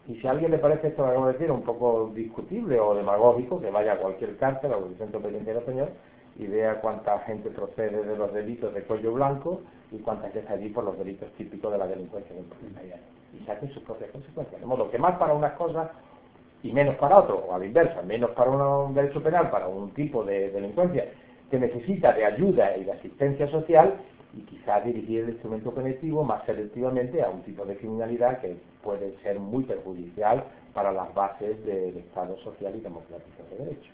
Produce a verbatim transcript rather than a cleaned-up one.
Y si a alguien le parece esto que acabo de decir un poco discutible o demagógico, que vaya a cualquier cárcel, a cualquier centro penitenciario español, y vea cuánta gente procede de los delitos de cuello blanco y cuánta gente está allí por los delitos típicos de la delincuencia del empresarial. Y saquen sus propias consecuencias. De modo que más para unas cosas y menos para otros, o a la inversa, menos para un derecho penal, para un tipo de delincuencia que necesita de ayuda y de asistencia social, y quizás dirigir el instrumento punitivo más selectivamente a un tipo de criminalidad que puede ser muy perjudicial para las bases del Estado social y democrático de derecho.